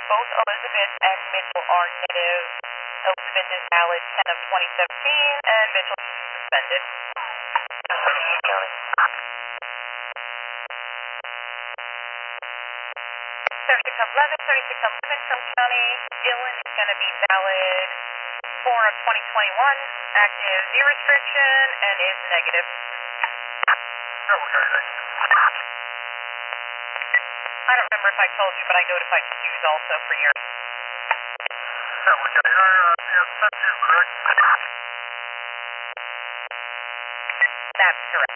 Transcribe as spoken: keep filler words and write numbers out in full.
both Elizabeth and Mitchell are negative. Elizabeth is valid ten of twenty seventeen, and Mitchell is suspended. thirty-six eleven, thirty-six eleven from county. Dylan is going to be valid four of twenty twenty-one, active Z restriction, and is negative. I don't remember if I told you, but I notified Hughes also for your. That's correct.